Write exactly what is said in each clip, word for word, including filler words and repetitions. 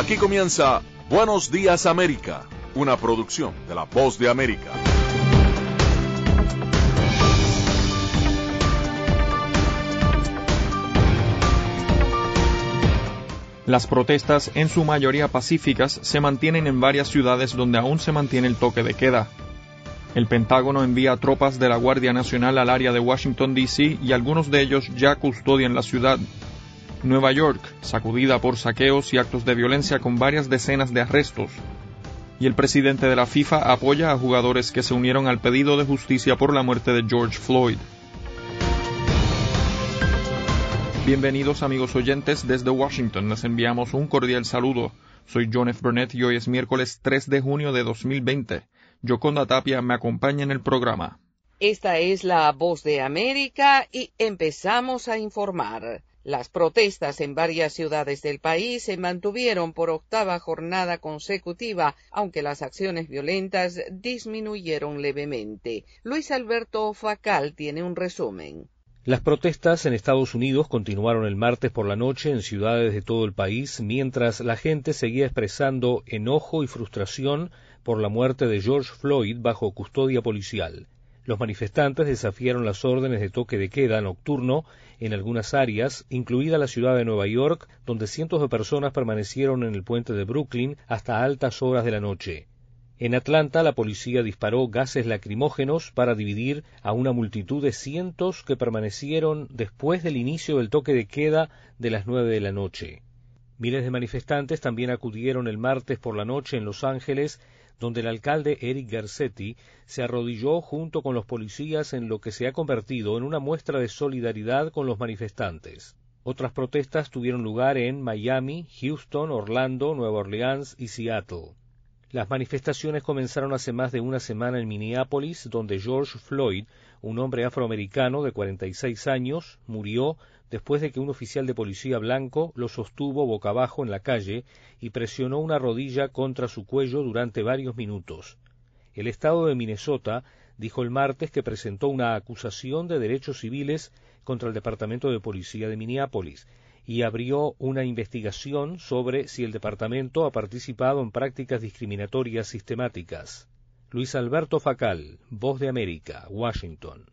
Aquí comienza Buenos Días América, una producción de La Voz de América. Las protestas, en su mayoría pacíficas, se mantienen en varias ciudades donde aún se mantiene el toque de queda. El Pentágono envía tropas de la Guardia Nacional al área de Washington, D C y algunos de ellos ya custodian la ciudad. Nueva York, sacudida por saqueos y actos de violencia con varias decenas de arrestos. Y el presidente de la FIFA apoya a jugadores que se unieron al pedido de justicia por la muerte de George Floyd. Bienvenidos amigos oyentes, desde Washington les enviamos un cordial saludo. Soy John F. Burnett y hoy es miércoles tres de junio de dos mil veinte. Yoconda Tapia me acompaña en el programa. Esta es la Voz de América y empezamos a informar. Las protestas en varias ciudades del país se mantuvieron por octava jornada consecutiva, aunque las acciones violentas disminuyeron levemente. Luis Alberto Facal tiene un resumen. Las protestas en Estados Unidos continuaron el martes por la noche en ciudades de todo el país, mientras la gente seguía expresando enojo y frustración por la muerte de George Floyd bajo custodia policial. Los manifestantes desafiaron las órdenes de toque de queda nocturno en algunas áreas, incluida la ciudad de Nueva York, donde cientos de personas permanecieron en el puente de Brooklyn hasta altas horas de la noche. En Atlanta, la policía disparó gases lacrimógenos para dividir a una multitud de cientos que permanecieron después del inicio del toque de queda de las nueve de la noche. Miles de manifestantes también acudieron el martes por la noche en Los Ángeles, donde el alcalde Eric Garcetti se arrodilló junto con los policías en lo que se ha convertido en una muestra de solidaridad con los manifestantes. Otras protestas tuvieron lugar en Miami, Houston, Orlando, Nueva Orleans y Seattle. Las manifestaciones comenzaron hace más de una semana en Minneapolis, donde George Floyd, un hombre afroamericano de cuarenta y seis años, murió después de que un oficial de policía blanco lo sostuvo boca abajo en la calle y presionó una rodilla contra su cuello durante varios minutos. El estado de Minnesota dijo el martes que presentó una acusación de derechos civiles contra el Departamento de Policía de Minneapolis y abrió una investigación sobre si el departamento ha participado en prácticas discriminatorias sistemáticas. Luis Alberto Facal, Voz de América, Washington.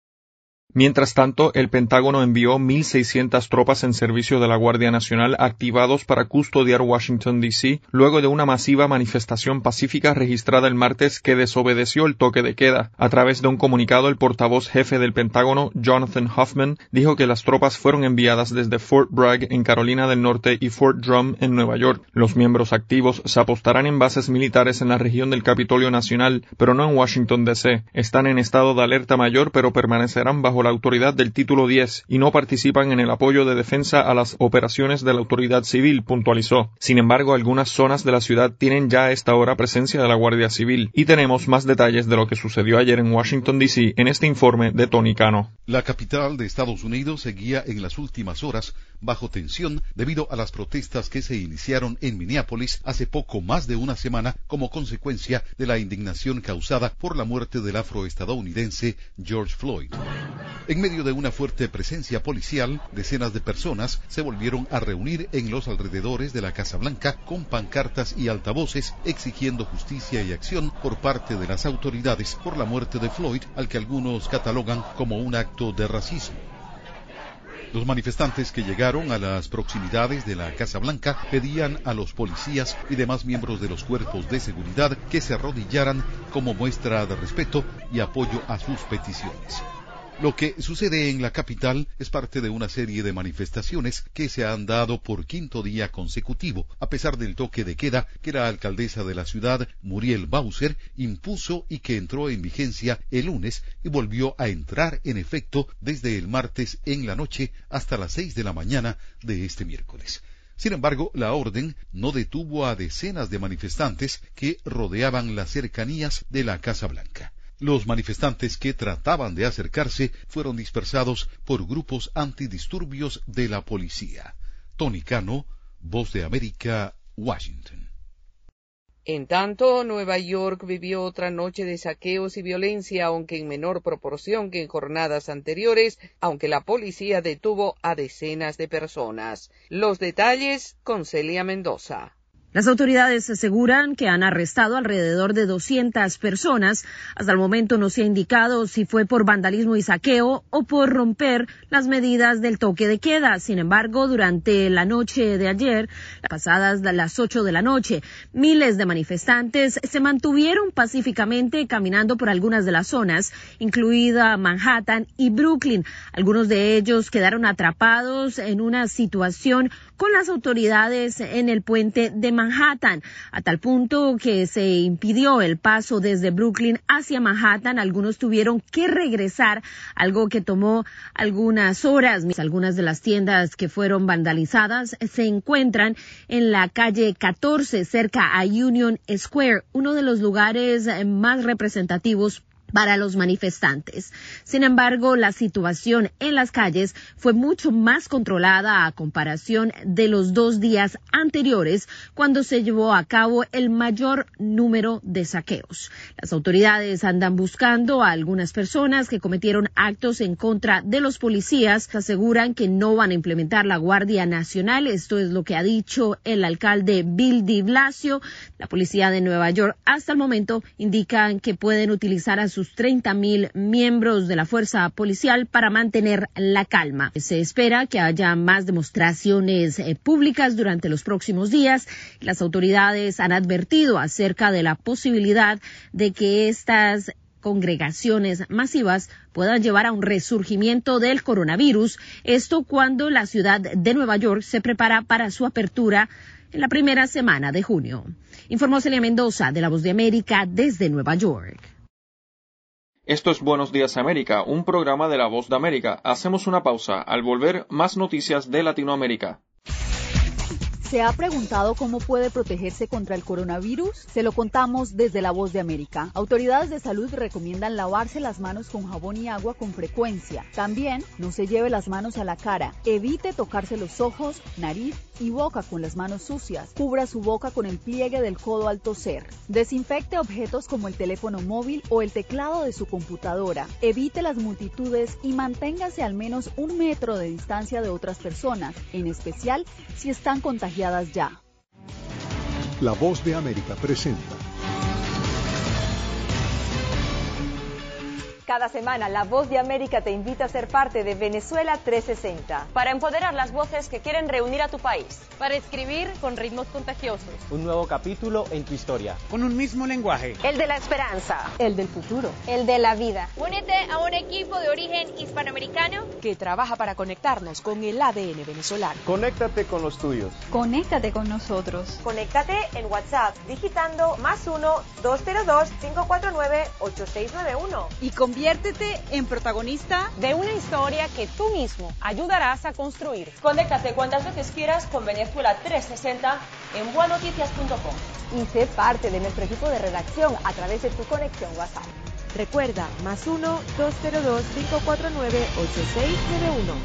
Mientras tanto, el Pentágono envió mil seiscientas tropas en servicio de la Guardia Nacional activados para custodiar Washington, D C, luego de una masiva manifestación pacífica registrada el martes que desobedeció el toque de queda. A través de un comunicado, el portavoz jefe del Pentágono, Jonathan Hoffman, dijo que las tropas fueron enviadas desde Fort Bragg en Carolina del Norte y Fort Drum en Nueva York. Los miembros activos se apostarán en bases militares en la región del Capitolio Nacional, pero no en Washington, D C. Están en estado de alerta mayor, pero permanecerán bajo la autoridad del Título diez y no participan en el apoyo de defensa a las operaciones de la autoridad civil, puntualizó. Sin embargo, algunas zonas de la ciudad tienen ya a esta hora presencia de la Guardia Civil. Y tenemos más detalles de lo que sucedió ayer en Washington, D C en este informe de Tony Cano. La capital de Estados Unidos seguía en las últimas horas bajo tensión debido a las protestas que se iniciaron en Minneapolis hace poco más de una semana como consecuencia de la indignación causada por la muerte del afroestadounidense George Floyd. En medio de una fuerte presencia policial, decenas de personas se volvieron a reunir en los alrededores de la Casa Blanca con pancartas y altavoces exigiendo justicia y acción por parte de las autoridades por la muerte de Floyd, al que algunos catalogan como un acto de racismo. Los manifestantes que llegaron a las proximidades de la Casa Blanca pedían a los policías y demás miembros de los cuerpos de seguridad que se arrodillaran como muestra de respeto y apoyo a sus peticiones. Lo que sucede en la capital es parte de una serie de manifestaciones que se han dado por quinto día consecutivo, a pesar del toque de queda que la alcaldesa de la ciudad, Muriel Bowser, impuso y que entró en vigencia el lunes y volvió a entrar en efecto desde el martes en la noche hasta las seis de la mañana de este miércoles. Sin embargo, la orden no detuvo a decenas de manifestantes que rodeaban las cercanías de la Casa Blanca. Los manifestantes que trataban de acercarse fueron dispersados por grupos antidisturbios de la policía. Tony Cano, Voz de América, Washington. En tanto, Nueva York vivió otra noche de saqueos y violencia, aunque en menor proporción que en jornadas anteriores, aunque la policía detuvo a decenas de personas. Los detalles con Celia Mendoza. Las autoridades aseguran que han arrestado alrededor de doscientas personas. Hasta el momento no se ha indicado si fue por vandalismo y saqueo o por romper las medidas del toque de queda. Sin embargo, durante la noche de ayer, pasadas las ocho de la noche, miles de manifestantes se mantuvieron pacíficamente caminando por algunas de las zonas, incluida Manhattan y Brooklyn. Algunos de ellos quedaron atrapados en una situación con las autoridades en el puente de Manhattan, a tal punto que se impidió el paso desde Brooklyn hacia Manhattan. Algunos tuvieron que regresar, algo que tomó algunas horas. Algunas de las tiendas que fueron vandalizadas se encuentran en la calle catorce, cerca a Union Square, uno de los lugares más representativos para los manifestantes. Sin embargo, la situación en las calles fue mucho más controlada a comparación de los dos días anteriores, cuando se llevó a cabo el mayor número de saqueos. Las autoridades andan buscando a algunas personas que cometieron actos en contra de los policías. Aseguran que no van a implementar la Guardia Nacional. Esto es lo que ha dicho el alcalde Bill de Blasio. La policía de Nueva York hasta el momento indican que pueden utilizar a sus treinta mil miembros de la fuerza policial para mantener la calma. Se espera que haya más demostraciones eh, públicas durante los próximos días. Las autoridades han advertido acerca de la posibilidad de que estas congregaciones masivas puedan llevar a un resurgimiento del coronavirus. Esto cuando la ciudad de Nueva York se prepara para su apertura en la primera semana de junio. Informó Celia Mendoza de La Voz de América desde Nueva York. Esto es Buenos Días América, un programa de La Voz de América. Hacemos una pausa. Al volver, más noticias de Latinoamérica. ¿Se ha preguntado cómo puede protegerse contra el coronavirus? Se lo contamos desde La Voz de América. Autoridades de salud recomiendan lavarse las manos con jabón y agua con frecuencia. También no se lleve las manos a la cara. Evite tocarse los ojos, nariz y boca con las manos sucias. Cubra su boca con el pliegue del codo al toser. Desinfecte objetos como el teléfono móvil o el teclado de su computadora. Evite las multitudes y manténgase al menos un metro de distancia de otras personas, en especial si están contagiadas ya. La Voz de América presenta. Cada semana, La Voz de América te invita a ser parte de Venezuela trescientos sesenta. Para empoderar las voces que quieren reunir a tu país. Para escribir con ritmos contagiosos. Un nuevo capítulo en tu historia. Con un mismo lenguaje. El de la esperanza. El del futuro. El de la vida. Únete a un equipo de origen hispanoamericano que trabaja para conectarnos con el A D N venezolano. Conéctate con los tuyos. Conéctate con nosotros. Conéctate en WhatsApp digitando más uno, dos cero dos, cinco cuatro nueve, ocho seis nueve uno. Y conviértete en protagonista de una historia que tú mismo ayudarás a construir. Conéctate cuantas veces quieras con Venezuela trescientos sesenta en buenoticias punto com. Y sé parte de nuestro equipo de redacción a través de tu conexión WhatsApp. Recuerda, más uno, dos cero dos, cinco cuatro nueve, ocho seis nueve uno.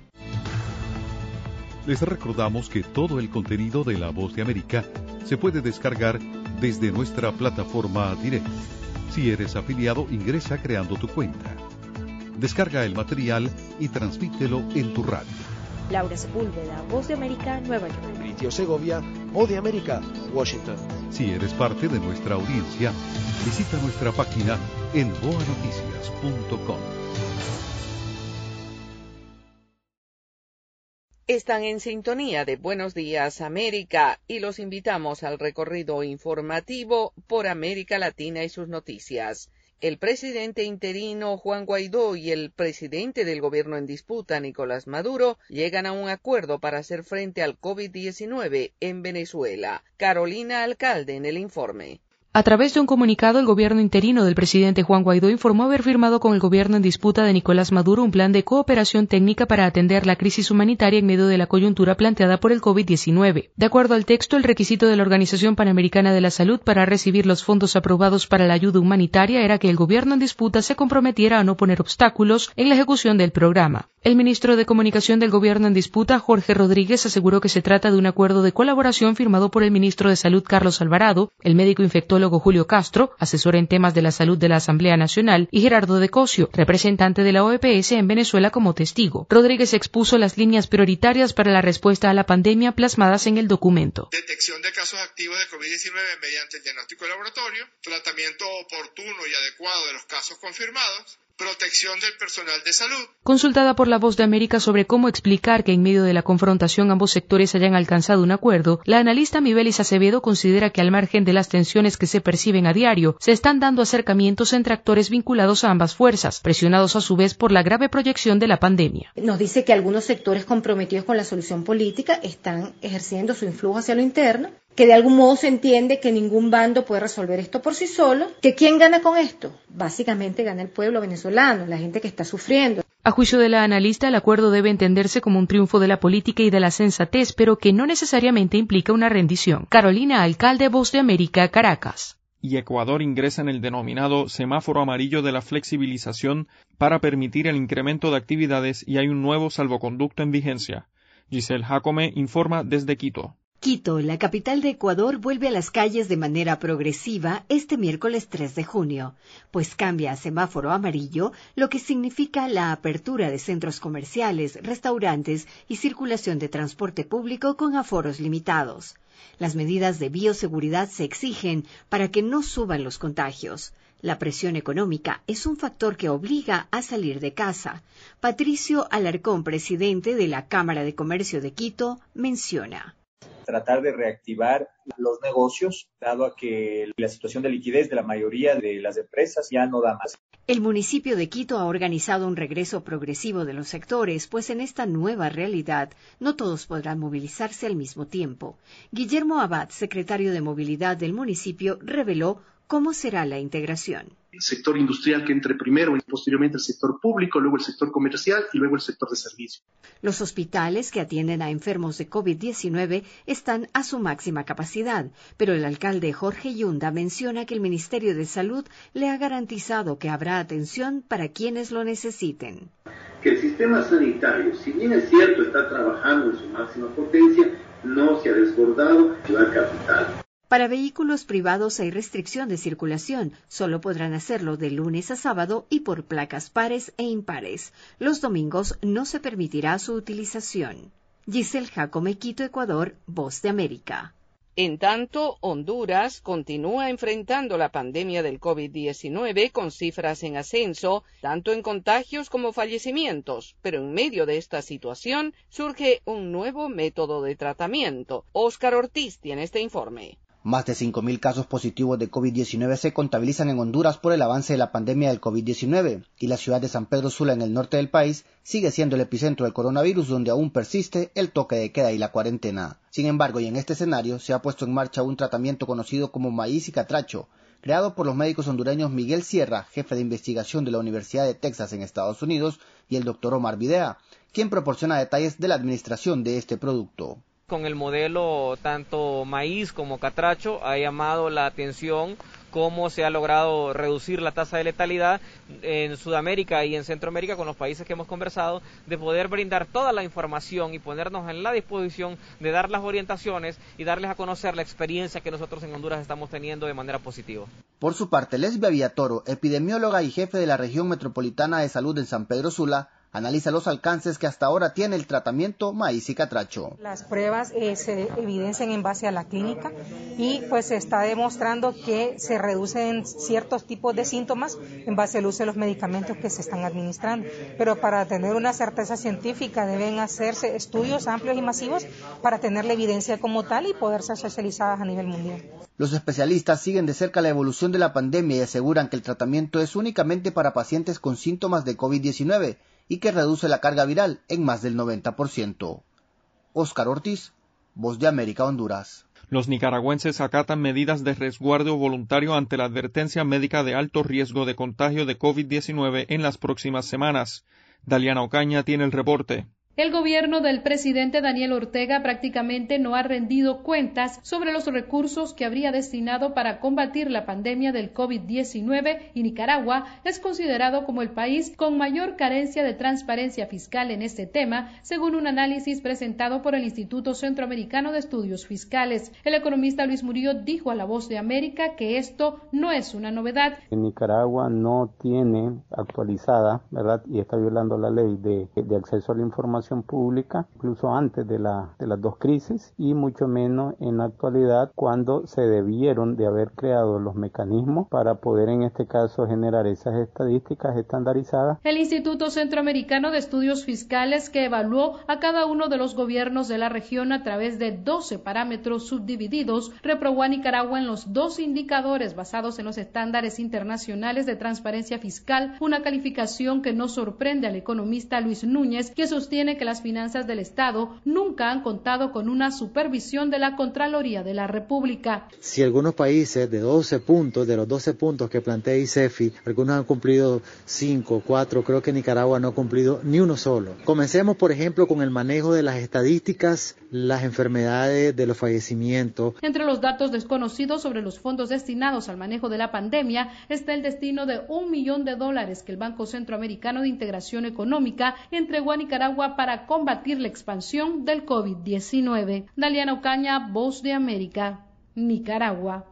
Les recordamos que todo el contenido de La Voz de América se puede descargar desde nuestra plataforma Direct. Si eres afiliado, ingresa creando tu cuenta. Descarga el material y transmítelo en tu radio. Laura Sepúlveda, Voz de América, Nueva York. Britio Segovia, Voz de América, Washington. Si eres parte de nuestra audiencia, visita nuestra página en boa noticias punto com. Están en sintonía de Buenos Días América y los invitamos al recorrido informativo por América Latina y sus noticias. El presidente interino Juan Guaidó y el presidente del gobierno en disputa, Nicolás Maduro, llegan a un acuerdo para hacer frente al COVID diecinueve en Venezuela. Carolina Alcalde en el informe. A través de un comunicado, el gobierno interino del presidente Juan Guaidó informó haber firmado con el gobierno en disputa de Nicolás Maduro un plan de cooperación técnica para atender la crisis humanitaria en medio de la coyuntura planteada por el COVID diecinueve. De acuerdo al texto, el requisito de la Organización Panamericana de la Salud para recibir los fondos aprobados para la ayuda humanitaria era que el gobierno en disputa se comprometiera a no poner obstáculos en la ejecución del programa. El ministro de Comunicación del gobierno en disputa, Jorge Rodríguez, aseguró que se trata de un acuerdo de colaboración firmado por el ministro de Salud, Carlos Alvarado, el médico infectólogo infectólogo Julio Castro, asesor en temas de la salud de la Asamblea Nacional, y Gerardo de Cosio, representante de la O E P S en Venezuela, como testigo. Rodríguez expuso las líneas prioritarias para la respuesta a la pandemia plasmadas en el documento. Detección de casos activos de COVID diecinueve mediante el diagnóstico de laboratorio, tratamiento oportuno y adecuado de los casos confirmados, protección del personal de salud. Consultada por La Voz de América sobre cómo explicar que en medio de la confrontación ambos sectores hayan alcanzado un acuerdo, la analista Mibelis Acevedo considera que al margen de las tensiones que se perciben a diario, se están dando acercamientos entre actores vinculados a ambas fuerzas, presionados a su vez por la grave proyección de la pandemia. Nos dice que algunos sectores comprometidos con la solución política están ejerciendo su influjo hacia lo interno, que de algún modo se entiende que ningún bando puede resolver esto por sí solo, que ¿quién gana con esto? Básicamente gana el pueblo venezolano, la gente que está sufriendo. A juicio de la analista, el acuerdo debe entenderse como un triunfo de la política y de la sensatez, pero que no necesariamente implica una rendición. Carolina Alcalde, Voz de América, Caracas. Y Ecuador ingresa en el denominado semáforo amarillo de la flexibilización para permitir el incremento de actividades y hay un nuevo salvoconducto en vigencia. Giselle Jacome informa desde Quito. Quito, la capital de Ecuador, vuelve a las calles de manera progresiva este miércoles tres de junio, pues cambia a semáforo amarillo, lo que significa la apertura de centros comerciales, restaurantes y circulación de transporte público con aforos limitados. Las medidas de bioseguridad se exigen para que no suban los contagios. La presión económica es un factor que obliga a salir de casa. Patricio Alarcón, presidente de la Cámara de Comercio de Quito, menciona. Tratar de reactivar los negocios, dado a que la situación de liquidez de la mayoría de las empresas ya no da más. El municipio de Quito ha organizado un regreso progresivo de los sectores, pues en esta nueva realidad no todos podrán movilizarse al mismo tiempo. Guillermo Abad, secretario de Movilidad del municipio, reveló cómo será la integración. El sector industrial que entre primero y posteriormente el sector público, luego el sector comercial y luego el sector de servicios. Los hospitales que atienden a enfermos de COVID diecinueve están a su máxima capacidad, pero el alcalde Jorge Yunda menciona que el Ministerio de Salud le ha garantizado que habrá atención para quienes lo necesiten. Que el sistema sanitario, si bien es cierto, está trabajando en su máxima potencia, no se ha desbordado en la capital. Para vehículos privados hay restricción de circulación, solo podrán hacerlo de lunes a sábado y por placas pares e impares. Los domingos no se permitirá su utilización. Giselle Jacome, Quito, Ecuador, Voz de América. En tanto, Honduras continúa enfrentando la pandemia del COVID diecinueve con cifras en ascenso, tanto en contagios como fallecimientos, pero en medio de esta situación surge un nuevo método de tratamiento. Óscar Ortiz tiene este informe. Más de cinco mil casos positivos de COVID diecinueve se contabilizan en Honduras por el avance de la pandemia del COVID diecinueve, y la ciudad de San Pedro Sula, en el norte del país, sigue siendo el epicentro del coronavirus, donde aún persiste el toque de queda y la cuarentena. Sin embargo, y en este escenario, se ha puesto en marcha un tratamiento conocido como maíz y catracho, creado por los médicos hondureños Miguel Sierra, jefe de investigación de la Universidad de Texas en Estados Unidos, y el doctor Omar Videa, quien proporciona detalles de la administración de este producto. Con el modelo tanto maíz como catracho ha llamado la atención cómo se ha logrado reducir la tasa de letalidad en Sudamérica y en Centroamérica con los países que hemos conversado, de poder brindar toda la información y ponernos en la disposición de dar las orientaciones y darles a conocer la experiencia que nosotros en Honduras estamos teniendo de manera positiva. Por su parte, Lesbia Villatoro, epidemióloga y jefe de la región metropolitana de salud en San Pedro Sula, analiza los alcances que hasta ahora tiene el tratamiento maíz y catracho. Las pruebas eh, se evidencian en base a la clínica y pues se está demostrando que se reducen ciertos tipos de síntomas en base al uso de los medicamentos que se están administrando. Pero para tener una certeza científica deben hacerse estudios amplios y masivos para tener la evidencia como tal y poder ser socializadas a nivel mundial. Los especialistas siguen de cerca la evolución de la pandemia y aseguran que el tratamiento es únicamente para pacientes con síntomas de COVID diecinueve, y que reduce la carga viral en más del noventa por ciento. Óscar Ortiz, Voz de América, Honduras. Los nicaragüenses acatan medidas de resguardo voluntario ante la advertencia médica de alto riesgo de contagio de COVID diecinueve en las próximas semanas. Daliana Ocaña tiene el reporte. El gobierno del presidente Daniel Ortega prácticamente no ha rendido cuentas sobre los recursos que habría destinado para combatir la pandemia del COVID diecinueve y Nicaragua es considerado como el país con mayor carencia de transparencia fiscal en este tema, según un análisis presentado por el Instituto Centroamericano de Estudios Fiscales. El economista Luis Murillo dijo a La Voz de América que esto no es una novedad. En Nicaragua no tiene actualizada, ¿verdad? Y está violando la ley de, de acceso a la información pública, incluso antes de, la, de las dos crisis, y mucho menos en la actualidad, cuando se debieron de haber creado los mecanismos para poder en este caso generar esas estadísticas estandarizadas. El Instituto Centroamericano de Estudios Fiscales, que evaluó a cada uno de los gobiernos de la región a través de doce parámetros subdivididos, reprobó a Nicaragua en los dos indicadores basados en los estándares internacionales de transparencia fiscal, una calificación que no sorprende al economista Luis Núñez, que sostiene que las finanzas del Estado nunca han contado con una supervisión de la Contraloría de la República. Si algunos países de doce puntos, de los doce puntos que plantea I C E F I, algunos han cumplido cinco, cuatro, creo que Nicaragua no ha cumplido ni uno solo. Comencemos, por ejemplo, con el manejo de las estadísticas, las enfermedades, de los fallecimientos. Entre los datos desconocidos sobre los fondos destinados al manejo de la pandemia está el destino de un millón de dólares que el Banco Centroamericano de Integración Económica entregó a Nicaragua para combatir la expansión del COVID diecinueve. Daliana Ocaña, Voz de América, Nicaragua.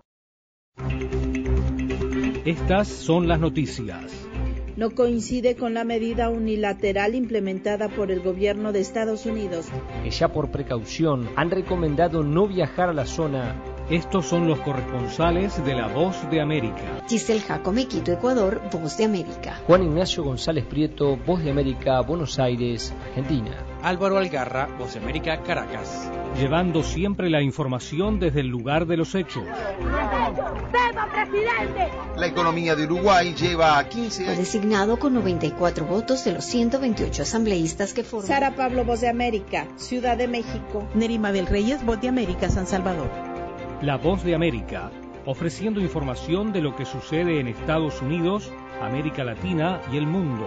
Estas son las noticias. No coincide con la medida unilateral implementada por el gobierno de Estados Unidos. Que ya por precaución han recomendado no viajar a la zona. Estos son los corresponsales de La Voz de América. Giselle Jacome, Quito, Ecuador, Voz de América. Juan Ignacio González Prieto, Voz de América, Buenos Aires, Argentina. Álvaro Algarra, Voz de América, Caracas. Llevando siempre la información desde el lugar de los hechos. ¡Viva, presidente! La economía de Uruguay lleva a quince años. Fue designado con noventa y cuatro votos de los ciento veintiocho asambleístas que forman. Sara Pablo, Voz de América, Ciudad de México. Nerima Bel Reyes, Voz de América, San Salvador. La Voz de América, ofreciendo información de lo que sucede en Estados Unidos, América Latina y el mundo.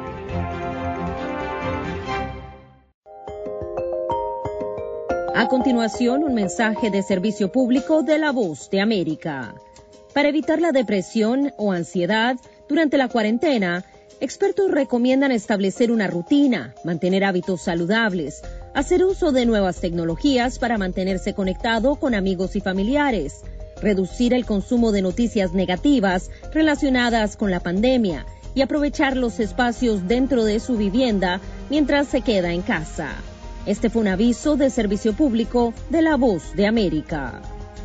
A continuación, un mensaje de servicio público de La Voz de América. Para evitar la depresión o ansiedad durante la cuarentena, expertos recomiendan establecer una rutina, mantener hábitos saludables, hacer uso de nuevas tecnologías para mantenerse conectado con amigos y familiares, reducir el consumo de noticias negativas relacionadas con la pandemia y aprovechar los espacios dentro de su vivienda mientras se queda en casa. Este fue un aviso de servicio público de La Voz de América.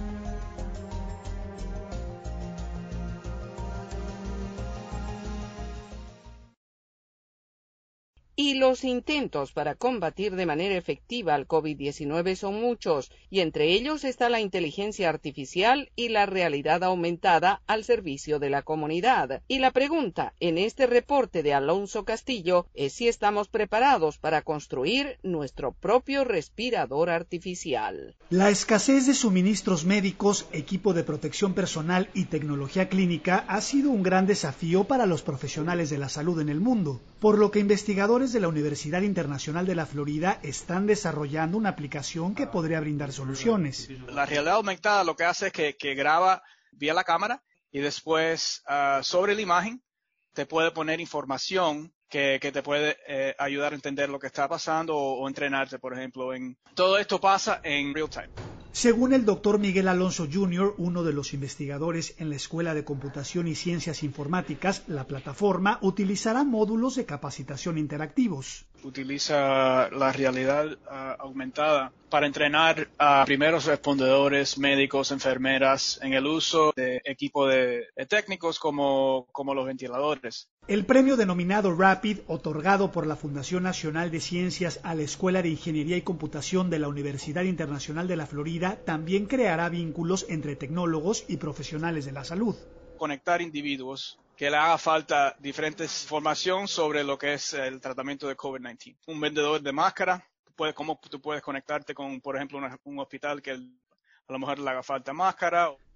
Y los intentos para combatir de manera efectiva al COVID diecinueve son muchos, y entre ellos está la inteligencia artificial y la realidad aumentada al servicio de la comunidad. Y la pregunta en este reporte de Alonso Castillo es si estamos preparados para construir nuestro propio respirador artificial. La escasez de suministros médicos, equipo de protección personal y tecnología clínica ha sido un gran desafío para los profesionales de la salud en el mundo, por lo que investigadores de la Universidad Internacional de la Florida están desarrollando una aplicación que podría brindar soluciones. La realidad aumentada lo que hace es que, que graba vía la cámara y después uh, sobre la imagen te puede poner información que, que te puede eh, ayudar a entender lo que está pasando o, o entrenarte, por ejemplo. En, todo esto pasa en real time. Según el doctor Miguel Alonso junior, uno de los investigadores en la Escuela de Computación y Ciencias Informáticas, la plataforma utilizará módulos de capacitación interactivos. Utiliza la realidad uh, aumentada para entrenar a primeros respondedores, médicos, enfermeras, en el uso de equipo de, de técnicos como, como los ventiladores. El premio denominado RAPID, otorgado por la Fundación Nacional de Ciencias a la Escuela de Ingeniería y Computación de la Universidad Internacional de la Florida, también creará vínculos entre tecnólogos y profesionales de la salud. Conectar individuos que le haga falta diferentes información sobre lo que es el tratamiento de COVID diecinueve. Un vendedor de máscara, puede, cómo tú puedes conectarte con, por ejemplo, una, un hospital que a lo mejor le haga falta máscara.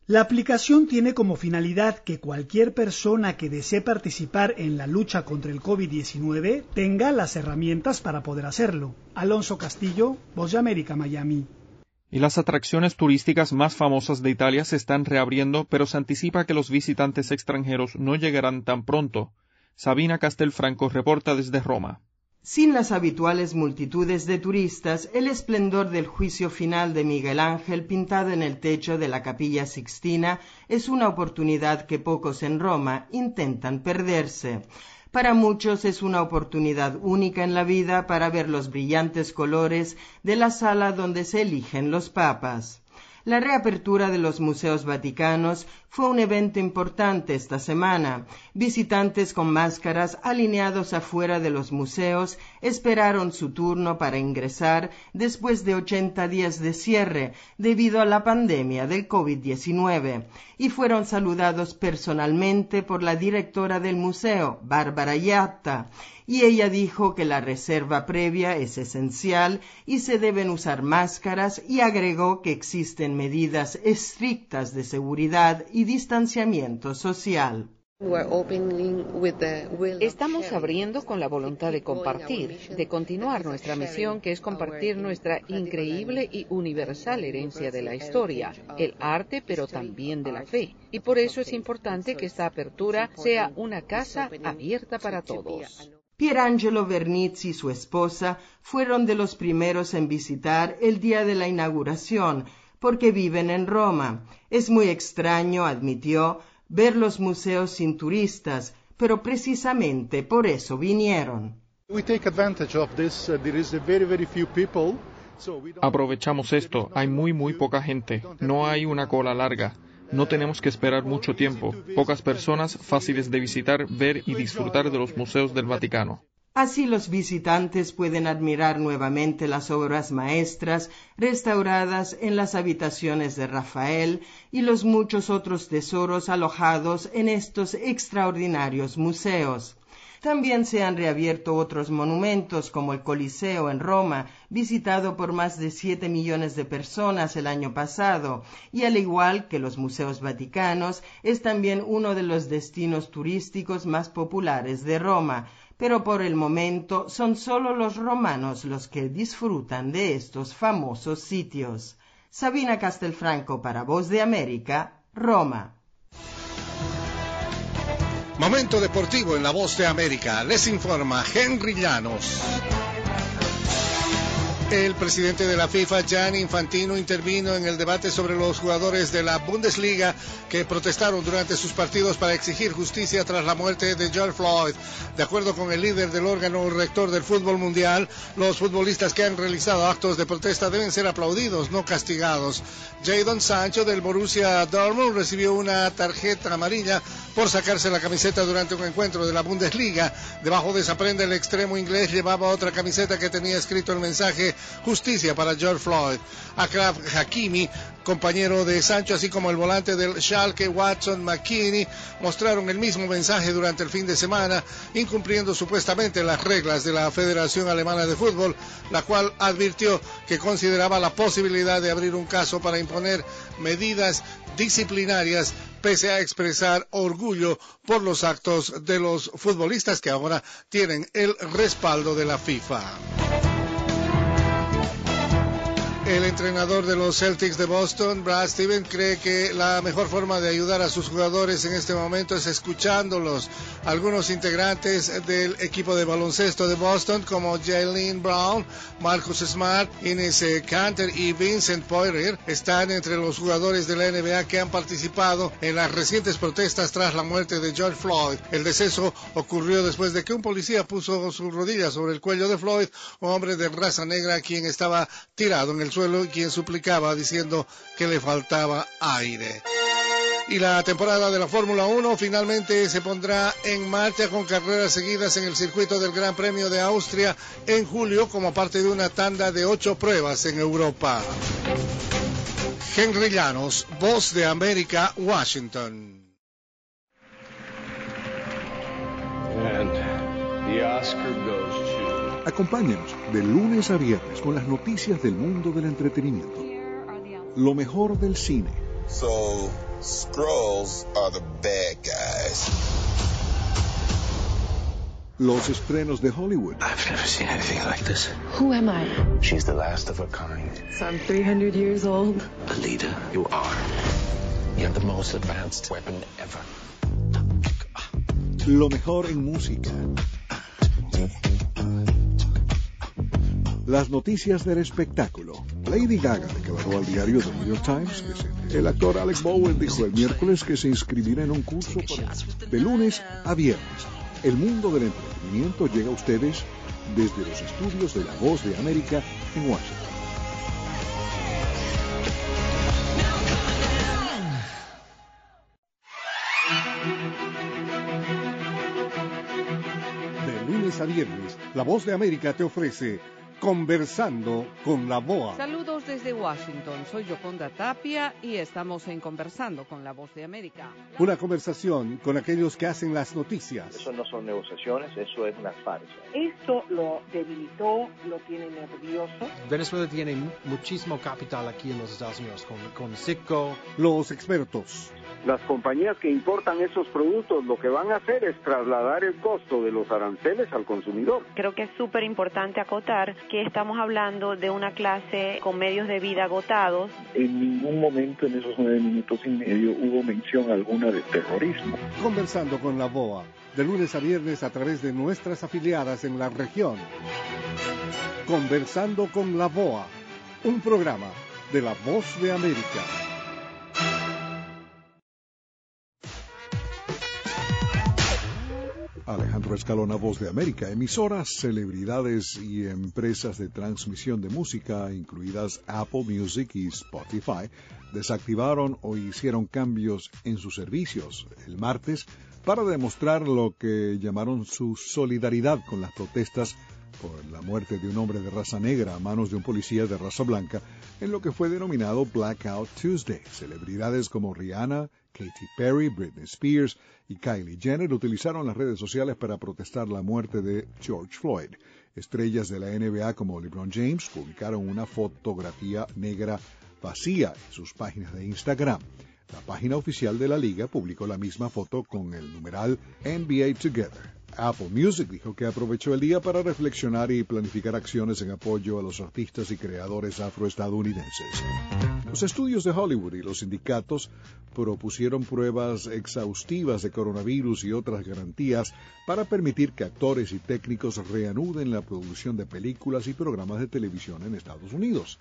La aplicación tiene como finalidad que cualquier persona que desee participar en la lucha contra el COVID diecinueve tenga las herramientas para poder hacerlo. Alonso Castillo, Voz de América, Miami. Y las atracciones turísticas más famosas de Italia se están reabriendo, pero se anticipa que los visitantes extranjeros no llegarán tan pronto. Sabina Castelfranco reporta desde Roma. Sin las habituales multitudes de turistas, el esplendor del juicio final de Miguel Ángel pintado en el techo de la Capilla Sixtina es una oportunidad que pocos en Roma intentan perderse. Para muchos es una oportunidad única en la vida para ver los brillantes colores de la sala donde se eligen los papas. La reapertura de los museos vaticanos fue un evento importante esta semana. Visitantes con máscaras alineados afuera de los museos esperaron su turno para ingresar después de ochenta días de cierre debido a la pandemia del COVID diecinueve y fueron saludados personalmente por la directora del museo, Bárbara Iatta, y ella dijo que la reserva previa es esencial y se deben usar máscaras y agregó que existen medidas estrictas de seguridad y distanciamiento social. Estamos abriendo con la voluntad de compartir, de continuar nuestra misión, que es compartir nuestra increíble y universal herencia de la historia, el arte, pero también de la fe. Y por eso es importante que esta apertura sea una casa abierta para todos. Pierangelo Vernizzi y su esposa fueron de los primeros en visitar el día de la inauguración, porque viven en Roma. Es muy extraño, admitió, ver los museos sin turistas, pero precisamente por eso vinieron. Aprovechamos esto, hay muy muy poca gente, no hay una cola larga. No tenemos que esperar mucho tiempo, pocas personas, fáciles de visitar, ver y disfrutar de los museos del Vaticano. Así los visitantes pueden admirar nuevamente las obras maestras restauradas en las habitaciones de Rafael y los muchos otros tesoros alojados en estos extraordinarios museos. También se han reabierto otros monumentos como el Coliseo en Roma, visitado por más de siete millones de personas el año pasado, y al igual que los museos vaticanos, es también uno de los destinos turísticos más populares de Roma, pero por el momento son solo los romanos los que disfrutan de estos famosos sitios. Sabina Castelfranco para Voz de América, Roma. Momento deportivo en La Voz de América. Les informa Henry Llanos. El presidente de la FIFA, Gianni Infantino, intervino en el debate sobre los jugadores de la Bundesliga que protestaron durante sus partidos para exigir justicia tras la muerte de George Floyd. De acuerdo con el líder del órgano rector del fútbol mundial, los futbolistas que han realizado actos de protesta deben ser aplaudidos, no castigados. Jadon Sancho del Borussia Dortmund recibió una tarjeta amarilla por sacarse la camiseta durante un encuentro de la Bundesliga. Debajo de esa prenda el extremo inglés llevaba otra camiseta que tenía escrito el mensaje "Justicia para George Floyd". Achraf Hakimi, compañero de Sancho, así como el volante del Schalke Watson McKennie, mostraron el mismo mensaje durante el fin de semana, incumpliendo supuestamente las reglas de la Federación Alemana de Fútbol, la cual advirtió que consideraba la posibilidad de abrir un caso para imponer medidas disciplinarias pese a expresar orgullo por los actos de los futbolistas que ahora tienen el respaldo de la FIFA. El entrenador de los Celtics de Boston, Brad Stevens, cree que la mejor forma de ayudar a sus jugadores en este momento es escuchándolos. Algunos integrantes del equipo de baloncesto de Boston, como Jaylen Brown, Marcus Smart, Ines Kanter y Vincent Poirier, están entre los jugadores de la N B A que han participado en las recientes protestas tras la muerte de George Floyd. El deceso ocurrió después de que un policía puso su rodilla sobre el cuello de Floyd, un hombre de raza negra quien estaba tirado en el suelo y quien suplicaba diciendo que le faltaba aire. Y la temporada de la Fórmula uno finalmente se pondrá en marcha con carreras seguidas en el circuito del Gran Premio de Austria en julio como parte de una tanda de ocho pruebas en Europa. Henry Llanos, Voz de América, Washington. And the Oscar goes to... Acompáñenos de lunes a viernes con las noticias del mundo del entretenimiento. Lo mejor del cine. So, Skrulls are the bad guys. Los estrenos de Hollywood. I've never seen anything like this. Who am I? She's the last of her kind. So I'm three hundred years old. Alita, you are. You have the most advanced weapon ever. Lo mejor en música. Las noticias del espectáculo. Lady Gaga declaró al diario The New York Times que se... el actor Alec Baldwin dijo el miércoles que se inscribirá en un curso para... de lunes a viernes. El mundo del entretenimiento llega a ustedes desde los estudios de La Voz de América en Washington. De lunes a viernes, La Voz de América te ofrece Conversando con la V O A. Saludos desde Washington, soy Yoconda Tapia y estamos en Conversando con la Voz de América. Una conversación con aquellos que hacen las noticias. Eso no son negociaciones, eso es una farsa. Esto lo debilitó, lo tiene nervioso. Venezuela tiene muchísimo capital aquí en los Estados Unidos, con, con Citgo. Los expertos. Las compañías que importan esos productos lo que van a hacer es trasladar el costo de los aranceles al consumidor. Creo que es súper importante acotar que estamos hablando de una clase con medios de vida agotados. En ningún momento en esos nueve minutos y medio hubo mención alguna de terrorismo. Conversando con la V O A, de lunes a viernes a través de nuestras afiliadas en la región. Conversando con la V O A, un programa de La Voz de América. Alejandro Escalona, Voz de América. Emisoras, celebridades y empresas de transmisión de música, incluidas Apple Music y Spotify, desactivaron o hicieron cambios en sus servicios el martes para demostrar lo que llamaron su solidaridad con las protestas por la muerte de un hombre de raza negra a manos de un policía de raza blanca en lo que fue denominado Blackout Tuesday. Celebridades como Rihanna, Katy Perry, Britney Spears y Kylie Jenner utilizaron las redes sociales para protestar la muerte de George Floyd. Estrellas de la N B A como LeBron James publicaron una fotografía negra vacía en sus páginas de Instagram. La página oficial de la liga publicó la misma foto con el numeral N B A Together. Apple Music dijo que aprovechó el día para reflexionar y planificar acciones en apoyo a los artistas y creadores afroestadounidenses. Los estudios de Hollywood y los sindicatos propusieron pruebas exhaustivas de coronavirus y otras garantías para permitir que actores y técnicos reanuden la producción de películas y programas de televisión en Estados Unidos.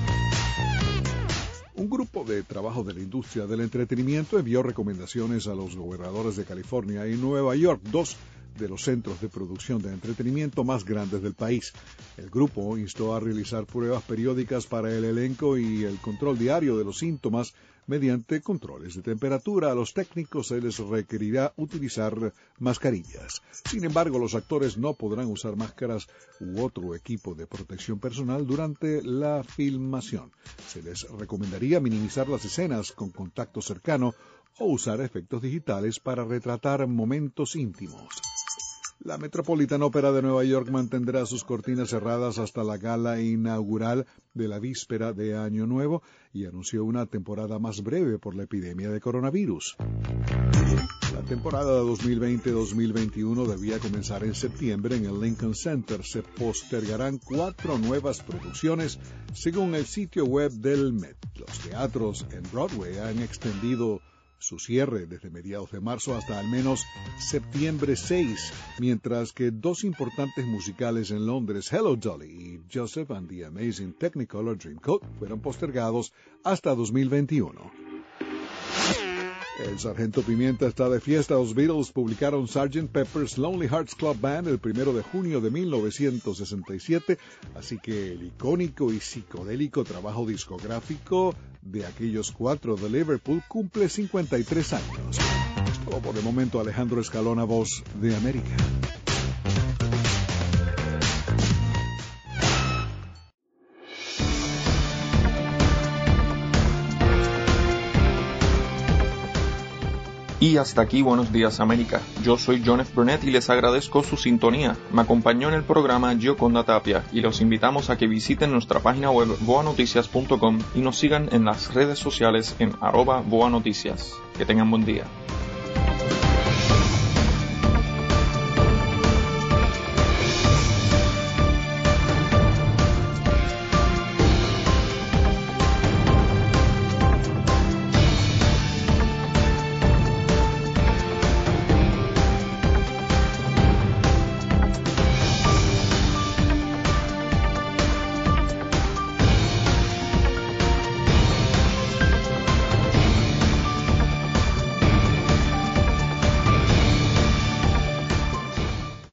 Un grupo de trabajo de la industria del entretenimiento envió recomendaciones a los gobernadores de California y Nueva York, dos de los centros de producción de entretenimiento más grandes del país. El grupo instó a realizar pruebas periódicas para el elenco y el control diario de los síntomas mediante controles de temperatura. A los técnicos se les requerirá utilizar mascarillas. Sin embargo, los actores no podrán usar máscaras u otro equipo de protección personal durante la filmación. Se les recomendaría minimizar las escenas con contacto cercano o usar efectos digitales para retratar momentos íntimos. La Metropolitan Opera de Nueva York mantendrá sus cortinas cerradas hasta la gala inaugural de la víspera de Año Nuevo y anunció una temporada más breve por la epidemia de coronavirus. La temporada dos mil veinte dos mil veintiuno debía comenzar en septiembre en el Lincoln Center. Se postergarán cuatro nuevas producciones según el sitio web del Met. Los teatros en Broadway han extendido su cierre desde mediados de marzo hasta al menos septiembre seis, mientras que dos importantes musicales en Londres, Hello Dolly y Joseph and the Amazing Technicolor Dreamcoat, fueron postergados hasta dos mil veintiuno. El Sargento Pimienta está de fiesta. Los Beatles publicaron sergeant Pepper's Lonely Hearts Club Band el primero de junio de mil novecientos sesenta y siete, así que el icónico y psicodélico trabajo discográfico de aquellos cuatro de Liverpool cumple cincuenta y tres años. Es todo por el momento. Alejandro Escalona, Voz de América. Y hasta aquí Buenos Días América. Yo soy John F. Burnett y les agradezco su sintonía. Me acompañó en el programa Gioconda Tapia y los invitamos a que visiten nuestra página web boa noticias punto com y nos sigan en las redes sociales en arroba boanoticias. Que tengan buen día.